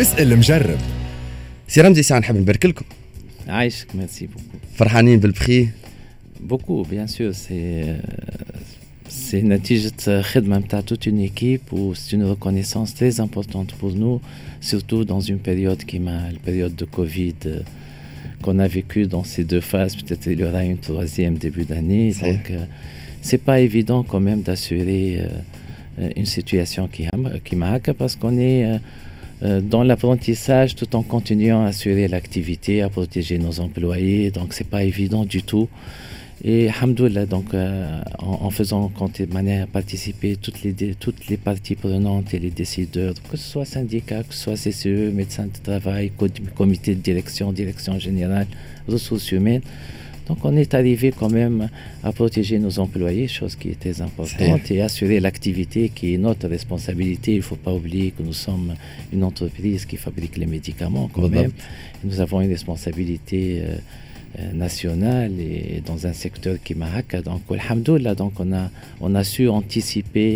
اسأل مجرب. سي رمزي ساعة نحب نبارك لكم. عايشك ميرسي بوكو. فرحانين بالبخي؟ بوكو بيان سور c'est نتيجة خدمة متاع toute une équipe ou c'est une reconnaissance très importante pour nous, surtout dans une période qui m'a la période de Covid qu'on a vécu dans ces deux phases. Peut-être il y aura une troisième début d'année. Donc c'est pas évident quand même d'assurer une situation qui marque parce qu'on est dans l'apprentissage tout en continuant à assurer l'activité, à protéger nos employés. Donc c'est pas évident du tout. Et alhamdoulilah, donc en faisant de manière participer toutes les parties prenantes et les décideurs, que ce soit syndicats, que ce soit CCE, médecins de travail, comité de direction générale, ressources humaines. Donc on est arrivé quand même à protéger nos employés, chose qui est très importante, et assurer l'activité qui est notre responsabilité. Il ne faut pas oublier que nous sommes une entreprise qui fabrique les médicaments quand même. Et nous avons une responsabilité nationale et dans un secteur qui marque. Donc alhamdoulilah, donc on a su anticiper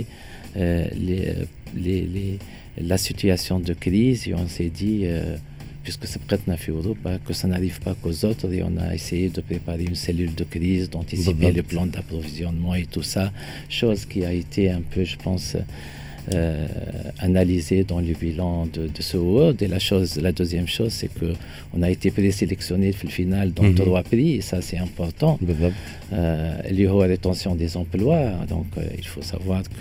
la situation de crise et on s'est dit puisque c'est prête à Europa, que ça n'arrive pas qu'aux autres, et on a essayé de préparer une cellule de crise, d'anticiper le plan d'approvisionnement et tout ça, chose qui a été un peu, je pense, analysée dans le bilan de ce World. Et la deuxième chose, c'est qu'on a été présélectionné au final dans 3 prix, et ça c'est important. Il y a la rétention des emplois, donc il faut savoir que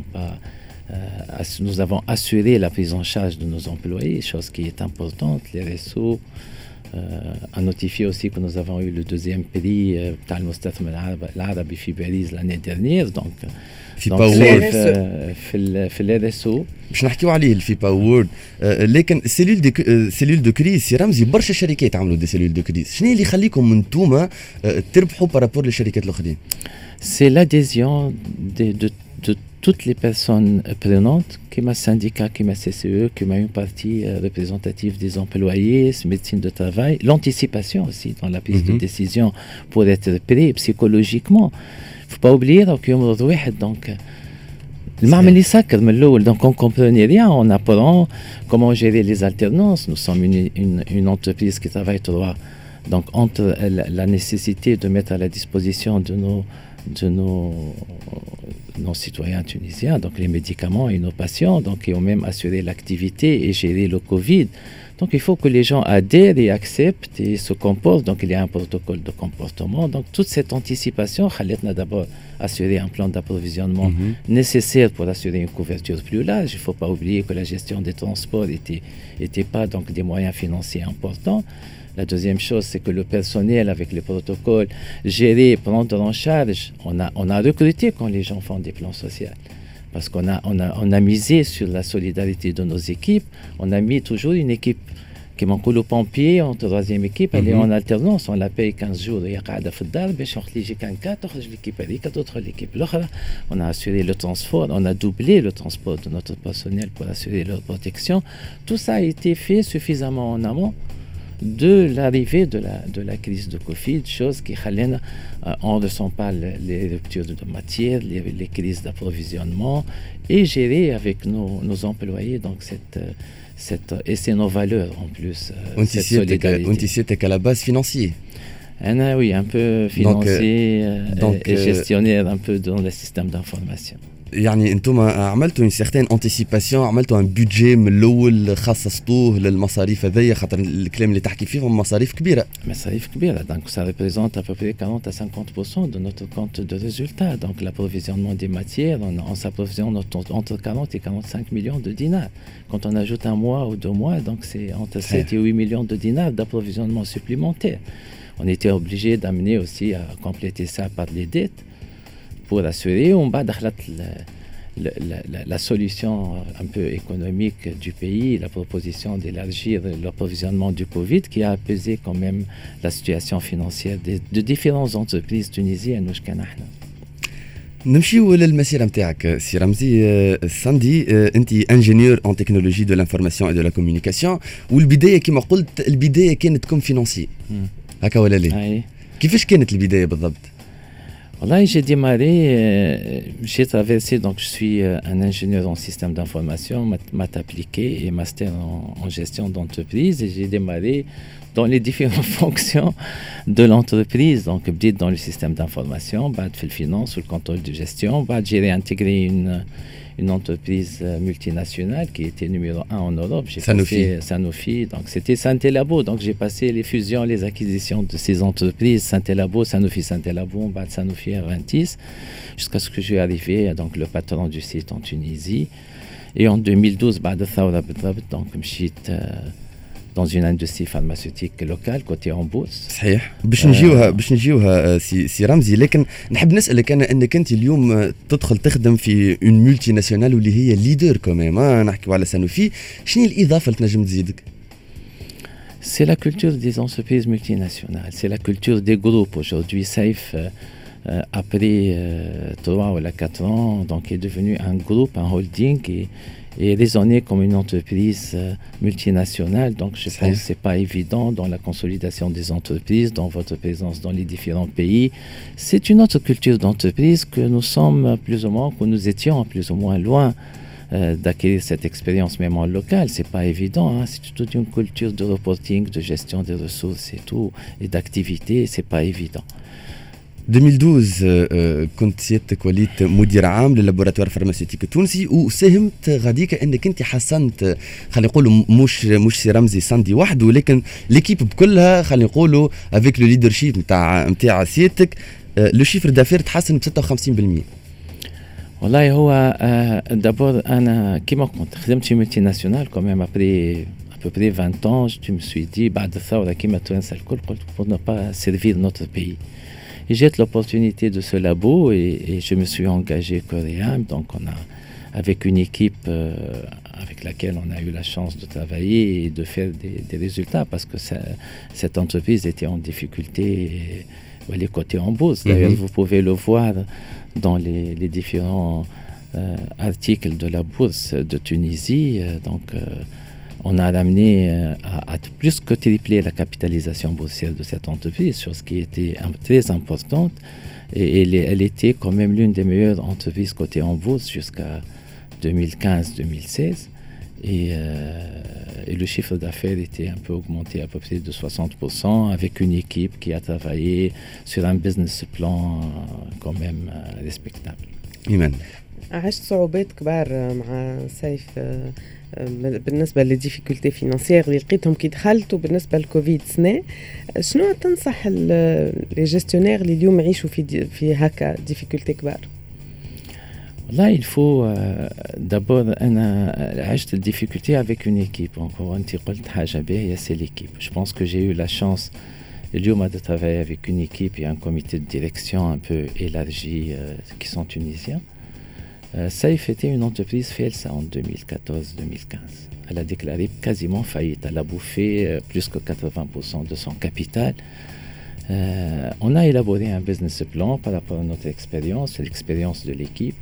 nous avons assuré la prise en charge de nos employés, chose qui est importante. Les réseaux a notifié aussi que nous avons eu le 2e prix dans le Mustathmar al-Arabi في باريس l'année dernière. Donc فيبا وورد في الRSO باش نحكيو عليه الفيبا وورد. لكن سيلول دو كريز سي رمزي برشا شركات عملوا دي سيلول دو كريز. شنو اللي يخليكم انتوما تربحوا بارابور للشركات الاخرين؟ C'est l'adhésion de toutes les personnes prenantes, qui m'a syndicat, qui m'a CCE, qui m'a une partie représentative des employés, médecine de travail, l'anticipation aussi dans la prise de décision pour être prêt psychologiquement. Il ne faut pas oublier donc المعمل يسكر من الأول, donc on ne comprenait rien, on apprend comment gérer les alternances. Nous sommes une entreprise qui travaille donc entre la nécessité de mettre à la disposition de nos citoyens tunisiens, donc les médicaments et nos patients, donc ils ont même assuré l'activité et géré le Covid. Donc il faut que les gens adhèrent et acceptent et se comportent. Donc il y a un protocole de comportement. Donc toute cette anticipation, Khaletna d'abord assurer un plan d'approvisionnement nécessaire pour assurer une couverture plus large. Il ne faut pas oublier que la gestion des transports était pas donc des moyens financiers importants. La deuxième chose, c'est que le personnel, avec les protocoles, gérer, prendre en charge, on a recruté quand les gens font des plans sociaux. Parce qu'on a misé sur la solidarité de nos équipes. On a mis toujours une équipe qui manque le pompier en 3e équipe. Elle est en alternance. On la paye 15 jours. Il y a l'équipe. On a assuré le transport. On a doublé le transport de notre personnel pour assurer leur protection. Tout ça a été fait suffisamment en amont de l'arrivée de la crise de Covid, chose qui on ne ressent pas les ruptures de matière, les crises d'approvisionnement, et gérer avec nos employés donc et c'est nos valeurs en plus, cette solidarité. On était qu'à la base financier. Oui, un peu financier et gestionnaire un peu dans le système d'information. يعني انتم عملتوا une certaine anticipation, عملتوا un budget من الاول خصصتوه للمصاريف هذيا, خاطر الكلام اللي تحكي فيهم مصاريف كبيره. مصاريف كبيره, donc ça représente à peu près 40 à 50% de notre compte de résultats. Donc l'approvisionnement des matières, on s'approvisionne entre 40 et 45 millions de dinars. Quand on ajoute un mois ou 2 mois, donc c'est entre 7 et 8 millions de dinars d'approvisionnement supplémentaire. On était obligé d'amener aussi à compléter ça par les dettes pour assurer. On va la solution un peu économique du pays, la proposition d'élargir l'approvisionnement du Covid qui a apaisé quand même la situation financière de différentes entreprises tunisiennes. نمشيو للمسيرة متاعك سي رمزي. ساندي انت انجينيور ان تكنولوجي دو لانفورماسيون اي دو لا كومونيكاسيون, والبدايه كما قلت البدايه كانت كوم فينانسي هكا ولا لا؟ كيفاش كانت البدايه بالضبط؟ Voilà, j'ai démarré, j'ai traversé, donc je suis un ingénieur en système d'information, maths appliquées et master en gestion d'entreprise, et j'ai démarré dans les différentes fonctions de l'entreprise. Donc, dans le système d'information, fait le finance ou le contrôle de gestion, j'ai réintégré une entreprise multinationale qui était numéro 1 en Europe. J'ai passé Sanofi, donc c'était Syntelabo. Donc j'ai passé les fusions, les acquisitions de ces entreprises, Syntelabo, Sanofi, Sanofi Aventis, jusqu'à ce que je suis arrivé, donc le patron du site en Tunisie. Et en 2012, donc je dans une industrie pharmaceutique locale côté en bourse. صحيح. باش نجيوها سي رمزي، لكن نحب نسالك انا انك انت اليوم تدخل تخدم في اون مولتي ناسيونال واللي هي ليدر كوميم، نحكيو على سانوفي، شنو الاضافه اللي تنجم تزيدك؟ C'est la culture des entreprises multinationales, c'est la culture des groupes. Aujourd'hui, Safe, après 3 ou 4 ans, donc est devenu un groupe, un holding, et raisonner comme une entreprise multinationale. Donc je pense que ce n'est pas évident dans la consolidation des entreprises, dans votre présence dans les différents pays. C'est une autre culture d'entreprise que nous sommes plus ou moins, que nous étions plus ou moins loin d'acquérir cette expérience même en local. C'est pas évident, hein. C'est toute une culture de reporting, de gestion des ressources et tout, et d'activité, c'est pas évident. 2012 كنت سيادتك وليت مدير عام لللابوراتوار الفارماسيوتيك التونسي، وساهمت غاديك انك انت حسنت، خلينا نقولوا مش سي رمزي ساندي وحده، ولكن ليكيب بكلها، خلينا نقولوا افيك لو ليدرشيب نتاع سيادتك، لو شيفر دافير تحسن ب 56%. والله هو دابور انا كيما كنت خدمت في ملتي ناسيونال كوميم ابري à peu près 20 ans, je me suis dit بعد الثوره كيما تونس الكل قلت pour ne pas servir notre pays. Et j'ai l'opportunité de ce labo et je me suis engagé coréen. Donc on a, avec une équipe avec laquelle on a eu la chance de travailler et de faire des résultats, parce que cette entreprise était en difficulté, les côtés en bourse. D'ailleurs, vous pouvez le voir dans les différents articles de la bourse de Tunisie. On a ramené à plus que tripler la capitalisation boursière de cette entreprise, chose qui était très importante. Et elle était quand même l'une des meilleures entreprises cotées en bourse jusqu'à 2015-2016. Et le chiffre d'affaires était un peu augmenté à peu près de 60%, avec une équipe qui a travaillé sur un business plan quand même respectable. Iman. عشت صعوبات كبار مع سيف بالنسبة للديفيكولتي فينانسيير اللي لقيتهم كي دخلت، وبالنسبة للكوفيد سنة. شنو تنصح لي جيستيونير اللي اليوم يعيشوا في هكا ديفيكولتي كبار؟ والله il faut d'abord أنا عشت الديفيكولتي avec une équipe. encore أنت قلت حاجة باهية، c'est l'équipe. Je pense que j'ai eu la chance اليوم de travailler avec une équipe et un comité de direction un peu élargi qui sont tunisiens. Safe était une entreprise FELSA en 2014-2015. Elle a déclaré quasiment faillite. Elle a bouffé plus que 80% de son capital. On a élaboré un business plan par rapport à notre expérience, l'expérience de l'équipe,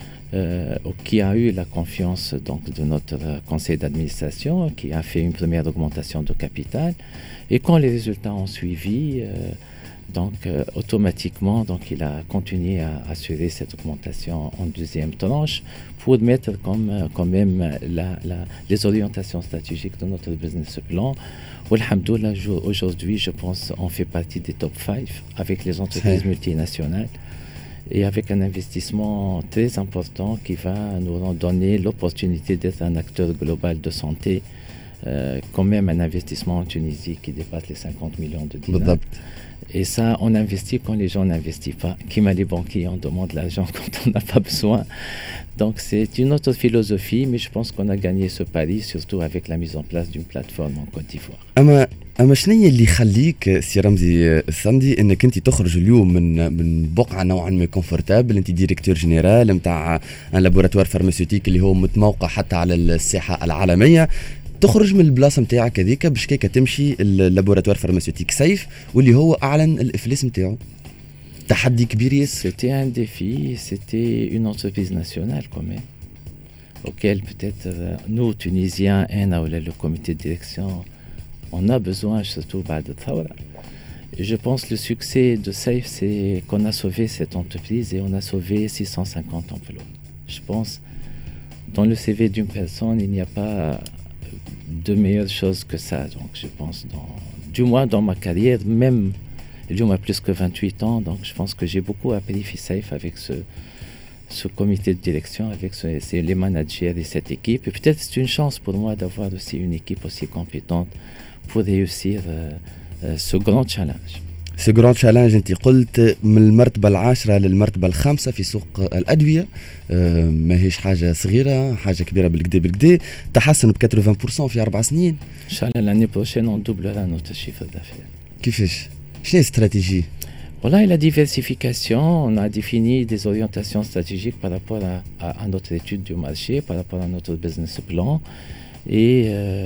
qui a eu la confiance donc, de notre conseil d'administration, qui a fait une première augmentation de capital. Et quand les résultats ont suivi, automatiquement, il a continué à assurer cette augmentation en deuxième tranche pour mettre quand même les orientations stratégiques de notre business plan. Alhamdoulilah, aujourd'hui, je pense on fait partie des top 5 avec les entreprises multinationales et avec un investissement très important qui va nous donner l'opportunité d'être un acteur global de santé. Quand même un investissement en Tunisie qui dépasse les 50 millions de dinars. Et ça, on investit quand les gens n'investissent pas. Qui m'a les banquiers, on demande l'argent quand on n'a pas besoin. Donc c'est une autre philosophie, mais je pense qu'on a gagné ce pari, surtout avec la mise en place d'une plateforme en Côte d'Ivoire. اما شنو هي اللي يخليك سي رمزي ساندي انك انت تخرج اليوم من بقعه نوعا ما كونفورتابل؟ انت ديريكتور جنرال نتاع ان لابوراتوار فارماسيوتيك اللي هو متموقع حتى على الساحه العالميه، تخرج من البلاصه نتاعك هذيك باش كيكا تمشي اللابوراتوار فارماسيوتيك سيف واللي هو اعلن الافلاس نتاعو. تحدي كبير ياسر. C'était un défi, c'était une entreprise nationale quand même, auquel peut-être nous Tunisiens, le comité de direction, on a besoin surtout بعد الثورة. Et je pense que le succès de Safe, c'est qu'on a sauvé cette entreprise et on a sauvé 650 emplois. Je pense, dans le CV d'une personne, il n'y a pas de meilleure chose que ça. Donc je pense, du moins dans ma carrière, même il y a plus que 28 ans, donc je pense que j'ai beaucoup appris Safe avec ce comité de direction, avec les managers et cette équipe. Et peut-être c'est une chance pour moi d'avoir aussi une équipe aussi compétente pour réussir ce grand challenge. Ce grand challenge انت قلت من المرتبه العاشره للمرتبه الخامسه في سوق الادويه ماهيش حاجه صغيره حاجه كبيره بالكدا تحسن ب 80% في 4 سنين ان شاء الله l'année prochaine on doublera notre chiffre d'affaires. كيفاش شنو الاستراتيجيه؟ Voilà, la diversification, on a défini des orientations stratégiques par rapport à notre étude du marché, par rapport à notre business plan. Et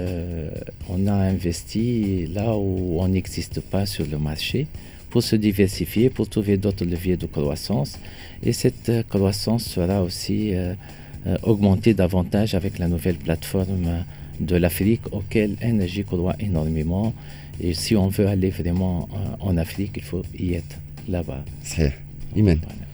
on a investi là où on n'existe pas sur le marché pour se diversifier, pour trouver d'autres leviers de croissance. Et cette croissance sera aussi augmentée davantage avec la nouvelle plateforme de l'Afrique auquel Énergie croit énormément. Et si on veut aller vraiment en Afrique, il faut y être là-bas. صحيح. إيمان.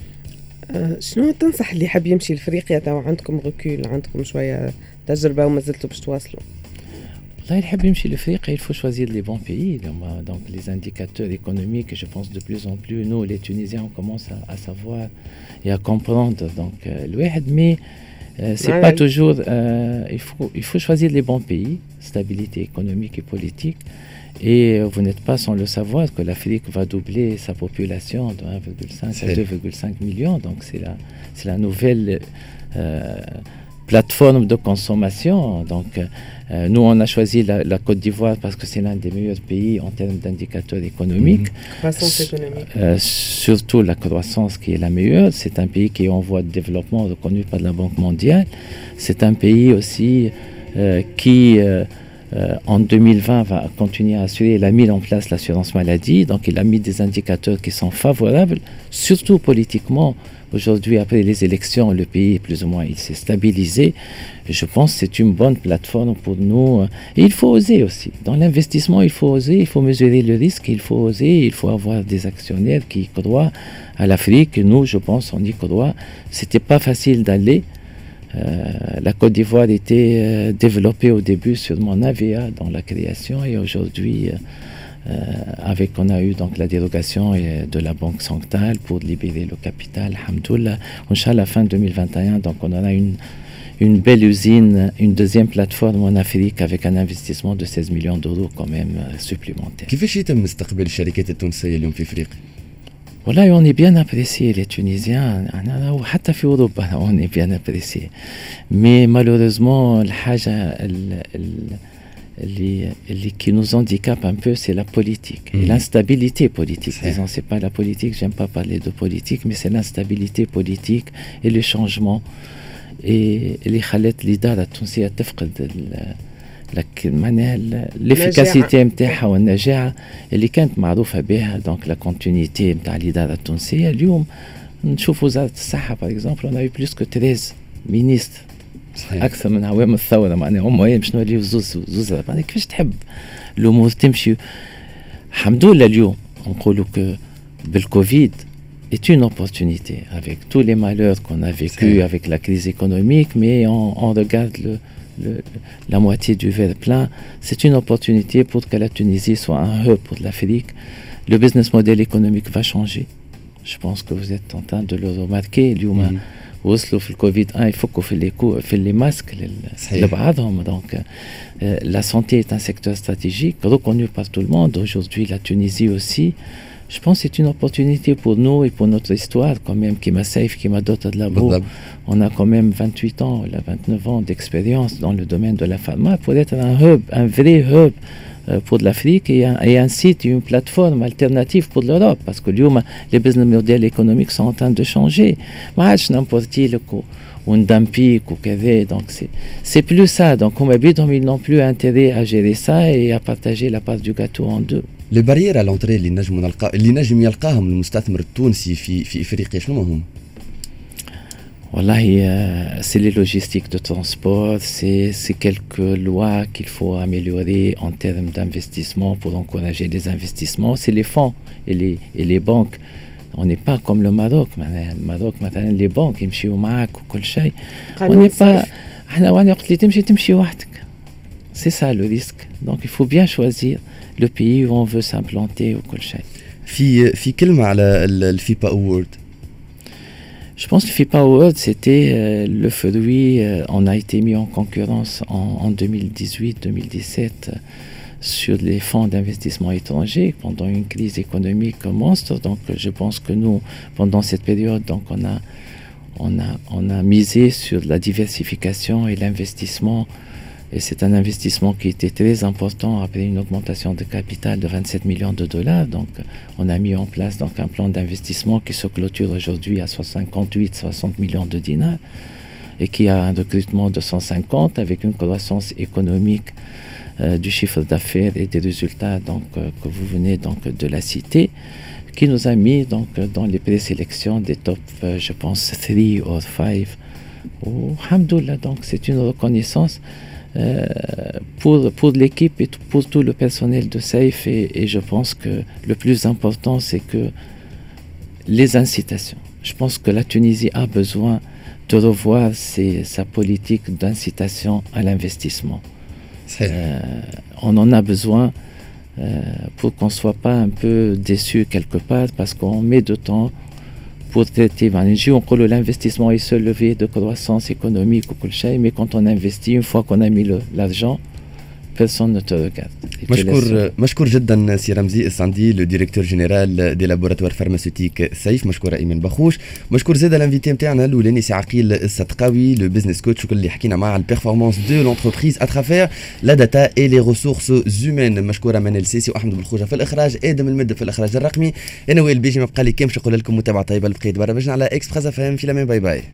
شنو تنصح اللي حاب يمشي لافريقيا تو عندكم ركول عندكم شويه تجربه وما زلتوا باش تواصلوا؟ والله اللي يحب يمشي لافريقيا il faut choisir les bons pays. Donc les indicateurs économiques, je pense de plus en plus nous les Tunisiens on commence à savoir et à comprendre. Donc الواحد mais c'est pas toujours il faut choisir les bons pays, stabilité économique et politique. Et vous n'êtes pas sans le savoir que l'Afrique va doubler sa population de 1,5 à 2,5 millions. Donc c'est la nouvelle plateforme de consommation. Donc nous on a choisi la Côte d'Ivoire parce que c'est l'un des meilleurs pays en termes d'indicateurs économiques. Croissance économique. Surtout la croissance qui est la meilleure. C'est un pays qui est en voie de développement reconnu par la Banque mondiale. C'est un pays aussi qui en 2020 va continuer à assurer. Il a mis en place l'assurance maladie, donc il a mis des indicateurs qui sont favorables, surtout politiquement. Aujourd'hui, après les élections, le pays, plus ou moins, il s'est stabilisé. Je pense que c'est une bonne plateforme pour nous. Et il faut oser aussi. Dans l'investissement, il faut oser, il faut mesurer le risque, il faut oser, il faut avoir des actionnaires qui croient à l'Afrique. Nous, je pense, on y croit. C'était pas facile d'aller. La Côte d'Ivoire était développée au début sur mon AVA dans la création et aujourd'hui on a eu donc la dérogation de la Banque centrale pour libérer le capital, alhamdoulilah. Inch'Allah fin 2021 donc on aura une belle usine, une deuxième plateforme en Afrique avec un investissement de 16 millions d'euros quand même supplémentaire. كيفاش يتم استقبال الشركات التونسيه اليوم في افريقيا؟ Voilà, on est bien apprécié, les Tunisiens, on est bien apprécié. Mais malheureusement, qui nous handicape un peu, c'est la politique. Et l'instabilité politique. Disons, c'est pas la politique, j'aime pas parler de politique, mais c'est l'instabilité politique et le changement. Et les khalet l'idara tunisiya tafqad l'efficacité نتاعها والنجاعة اللي كانت معروفة بها. Donc la continuité نتاع الإدارة التونسية اليوم نشوف وزارة الصحة par exemple on a eu plus que 13 ministres أكثر من عوام الثورة. معناها هم باش نوليو زوز معناها كيفاش تحب الأمور تمشي. الحمد لله اليوم نقولوا que بالكوفيد est une opportunité avec tous les malheurs qu'on a vécu avec la crise économique, mais on regarde la moitié du verre plein. C'est une opportunité pour que la Tunisie soit un hub pour l'Afrique. Le business model économique va changer. Je pense que vous êtes en train de le remarquer. وصلوا في الكوفيد يفكوا في les masques لبعضهم. Donc la santé est un secteur stratégique reconnu par tout le monde. Aujourd'hui la Tunisie aussi. Je pense que c'est une opportunité pour nous et pour notre histoire quand même, qui m'a safe, qui m'a doté de labo. On a quand même 28 ans, 29 ans d'expérience dans le domaine de la pharma pour être un hub, un vrai hub pour l'Afrique et un site, une plateforme alternative pour l'Europe. Parce que les business models économiques sont en train de changer. N'importe qui ou Dampik ou كذا. Donc c'est plus ça. Donc ils n'ont plus intérêt à gérer ça et à partager la part du gâteau en deux. لي باريير على لونطري اللي نجم يلقاهم المستثمر التونسي في افريقيا شنو هم؟ Voilà, c'est les logistiques de transport, c'est quelques lois qu'il faut améliorer en termes d'investissement pour encourager les investissements. C'est les fonds et les banques. On n'est pas comme le Maroc. Le Maroc, maintenant, les banques, ils يمشيوا معك وكل شيء. On n'est pas. احنا وانا وقت اللي تمشي وحدك. C'est ça le risque. Donc il faut bien choisir le pays où on veut s'implanter وكل شيء. في كلمة على الفيبا أورد. Je pense que FIPA Award, c'était le fruit, on a été mis en concurrence en 2018-2017 sur les fonds d'investissement étrangers pendant une crise économique monstre. Donc je pense que nous, pendant cette période, donc on a misé sur la diversification et l'investissement. Et c'est un investissement qui était très important après une augmentation de capital de 27 millions de dollars. Donc, on a mis en place donc, un plan d'investissement qui se clôture aujourd'hui à 60 millions de dinars et qui a un recrutement de 150 avec une croissance économique du chiffre d'affaires et des résultats donc, que vous venez donc, de la citer, qui nous a mis donc, dans les présélections des top, je pense, 3 ou 5. Alhamdoulilah, donc c'est une reconnaissance pour l'équipe et pour tout le personnel de SAIF et je pense que le plus important c'est que les incitations. Je pense que la Tunisie a besoin de revoir sa politique d'incitation à l'investissement. On en a besoin pour qu'on ne soit pas un peu déçu quelque part parce qu'on met de temps pour traiter. On parle l'investissement est seul levier de croissance économique ou quelque chose, mais quand on investit, une fois qu'on a mis l'argent, personne ne te regarde. مشكور جدا سي رمزي الساندي لو ديريكتور جينيرال دي لابوراتوار فارماسيوتيك سيف. مشكور ايمن بخوش. مشكور زاد الانفيتي نتاعنا الاولاني سي عقيل الصدقاوي لو بزنس كوتش اللي حكينا معاه على البيرفورمانس دو لونتربريز اترافير لا داتا اي لي ريسورس زومان. مشكوره منال سيسي واحمد بالخوجه في الاخراج، ادم المد في الاخراج الرقمي. انا وائل بيجي ما بقى لي كان باش نقول لكم متابعه طيبه لبقيت برنامجنا على اكسبريس اف ام. في الامان، باي باي.